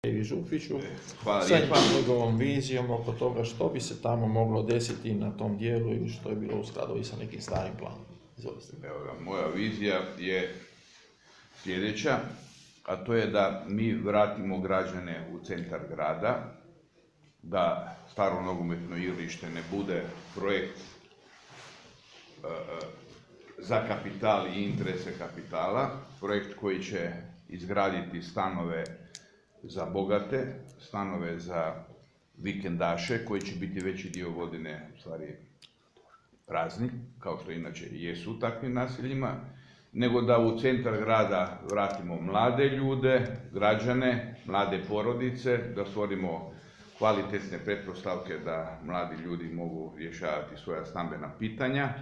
i Župiću Hvala sa lijepa. njegovom vizijom oko toga što bi se tamo moglo desiti na tom dijelu i što je bilo u skladu i sa nekim starim planom. Izvolite. Evo ga, moja vizija je sljedeća, a to je da mi vratimo građane u centar grada, da staro nogometno igralište ne bude projekt za kapital i interese kapitala, projekt koji će izgraditi stanove za bogate, stanove za vikendaše koji će biti veći dio godine u stvari prazni, kao što inače jesu u takvim naseljima, nego da u centar grada vratimo mlade ljude, građane, mlade porodice, da stvorimo kvalitetne pretpostavke da mladi ljudi mogu rješavati svoja stambena pitanja,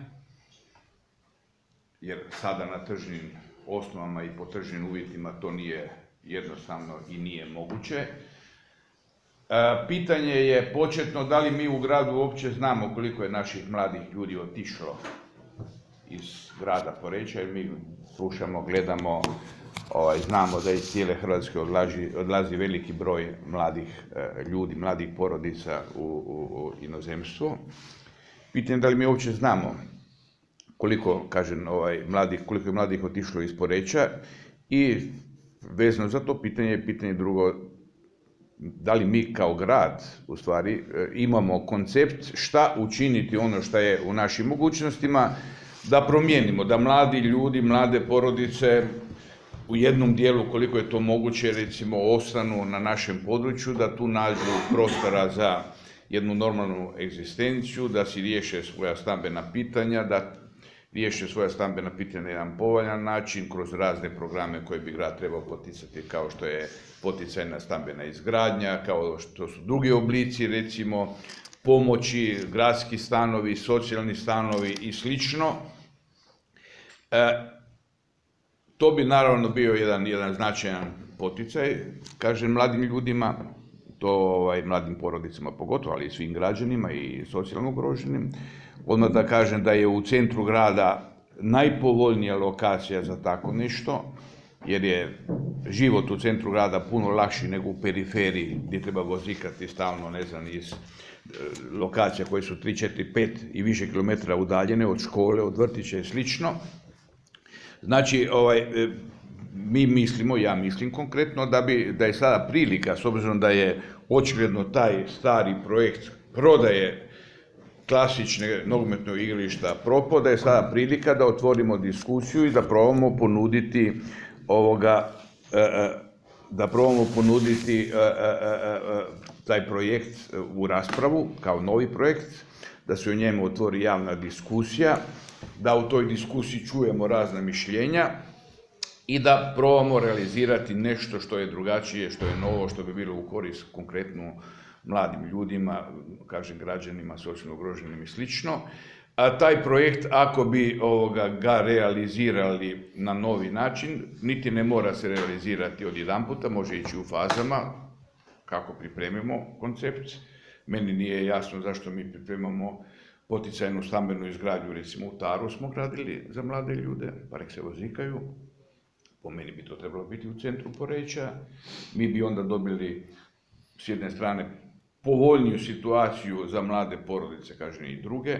jer sada na tržnim osnovama i po tržnim uvjetima to nije jednostavno i nije moguće. Pitanje je početno da li mi u gradu uopće znamo koliko je naših mladih ljudi otišlo iz grada Poreča, jer mi slušamo, gledamo, znamo da iz cijele Hrvatske odlazi veliki broj mladih ljudi, mladih porodica u inozemstvo. Pitanje je da li mi uopće znamo koliko, kažem, koliko je mladih otišlo iz Poreča i vezano za to pitanje je pitanje drugo, da li mi kao grad u stvari imamo koncept šta učiniti ono što je u našim mogućnostima da promijenimo, da mladi ljudi, mlade porodice u jednom dijelu koliko je to moguće recimo ostanu na našem području, da tu nađu prostora za jednu normalnu egzistenciju, da si riješe svoja stambena pitanja, da riješe svoja stambena pitanja na jedan povoljan način kroz razne programe koje bi grad trebao poticati, kao što je poticajna stambena izgradnja, kao što su drugi oblici, recimo pomoći, gradski stanovi, socijalni stanovi i slično. To bi naravno bio jedan značajan poticaj, kažem, mladim ljudima, to mladim porodicama pogotovo, ali i svim građanima i socijalno ugroženim. Odmah da kažem da je u centru grada najpovoljnija lokacija za tako nešto, jer je život u centru grada puno lakši nego u periferiji, gdje treba vozikati stalno, ne znam, iz lokacija koje su 3, 4, 5 i više kilometra udaljene od škole, od vrtića i slično. Znači, mi mislimo, ja mislim konkretno, da je sada prilika, s obzirom da je očigledno taj stari projekt prodaje klasične nogometnog igrališta propao, da je sada prilika da otvorimo diskusiju i da probamo ponuditi taj projekt u raspravu kao novi projekt, da se o njemu otvori javna diskusija, da u toj diskusiji čujemo razna mišljenja i da probamo realizirati nešto što je drugačije, što je novo, što bi bilo u korist konkretno mladim ljudima, kažem građanima, socijalno ugroženim i slično. A taj projekt, ako bi ga realizirali na novi način, niti ne mora se realizirati odjedanputa, može ići u fazama kako pripremimo koncept. Meni nije jasno zašto mi pripremamo poticajnu stambenu izgradnju, recimo u Taru smo gradili za mlade ljude, pa nek se vozikaju. Po meni bi to trebalo biti u centru Poreča. Mi bi onda dobili s jedne strane povoljniju situaciju za mlade porodice, kažem i druge,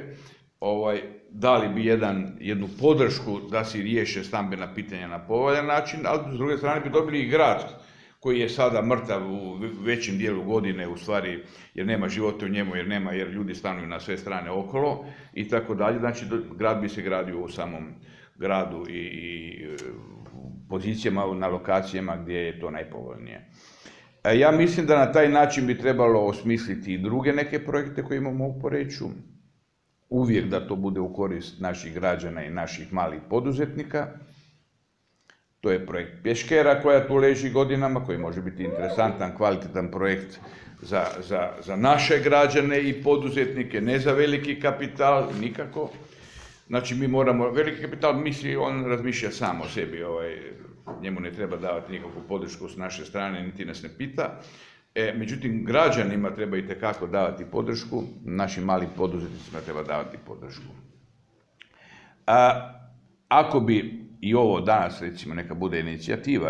dali bi jednu podršku da si riješe stambena pitanja na povoljan način, ali s druge strane bi dobili i grad koji je sada mrtav u većem dijelu godine, u stvari, jer nema života u njemu, jer ljudi stanuju na sve strane okolo i tako dalje. Znači, grad bi se gradio u samom gradu i pozicijama, na lokacijama gdje je to najpovoljnije. Ja mislim da na taj način bi trebalo osmisliti i druge neke projekte koje imamo u Poreču, uvijek da to bude u korist naših građana i naših malih poduzetnika. To je projekt Pješkera koja tu leži godinama, koji može biti interesantan, kvalitetan projekt za naše građane i poduzetnike, ne za veliki kapital, nikako. Znači, mi moramo, veliki kapital misli, on razmišlja sam o sebi, njemu ne treba davati nikakvu podršku s naše strane, niti nas ne pita. Međutim, građanima treba itekako davati podršku, našim malim poduzetnicima treba davati podršku. Ako bi i ovo danas, recimo, neka bude inicijativa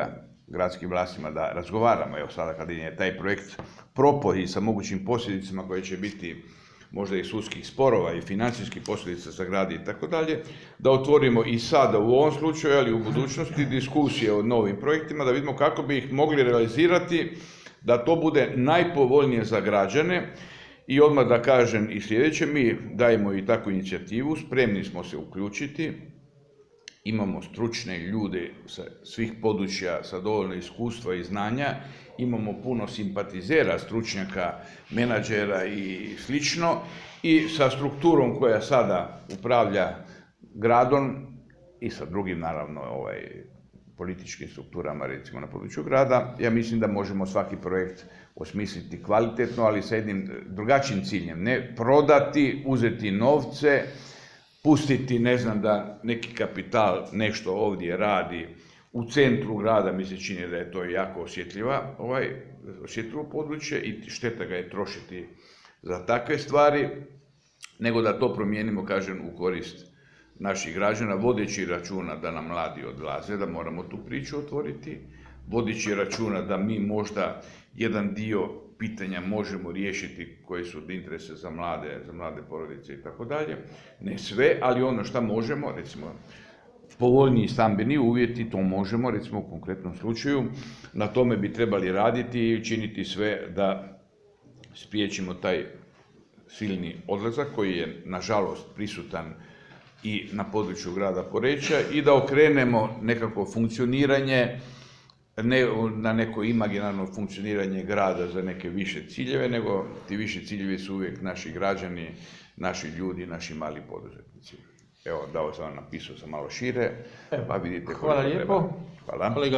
gradskim vlastima da razgovaramo. Evo sada kad je taj projekt propao i sa mogućim posljedicama koje će biti možda i sudskih sporova i financijskih posljedica za grad i tako dalje, da otvorimo i sada u ovom slučaju, ali i u budućnosti diskusije o novim projektima, da vidimo kako bi ih mogli realizirati, da to bude najpovoljnije za građane. I odmah da kažem i sljedeće, mi dajemo i takvu inicijativu, spremni smo se uključiti, imamo stručne ljude sa svih područja sa dovoljno iskustva i znanja, imamo puno simpatizera, stručnjaka, menadžera i slično, i sa strukturom koja sada upravlja gradom i sa drugim, naravno, političkim strukturama, recimo na području grada, ja mislim da možemo svaki projekt osmisliti kvalitetno, ali sa jednim drugačijim ciljem. Ne prodati, uzeti novce, pustiti, ne znam, da neki kapital nešto ovdje radi u centru grada. Mi se čini da je to jako osjetljivo područje i šteta ga je trošiti za takve stvari, nego da to promijenimo, kažem, u korist naših građana, vodeći računa da nam mladi odlaze, da moramo tu priču otvoriti, vodeći računa da mi možda jedan dio pitanja možemo riješiti koji su od interesa za mlade porodice i tako dalje. Ne sve, ali ono što možemo, recimo povoljniji stambeni uvjeti, to možemo, recimo u konkretnom slučaju, na tome bi trebali raditi i učiniti sve da spriječimo taj silni odlazak koji je, nažalost, prisutan i na području grada Poreča, i da okrenemo nekako funkcioniranje, ne na neko imaginarno funkcioniranje grada za neke više ciljeve, nego ti više ciljevi su uvijek naši građani, naši ljudi, naši mali poduzetnici. Evo, dao sam vam, napisao sam malo šire, pa vidite koliko treba. Hvala lijepo. Hvala.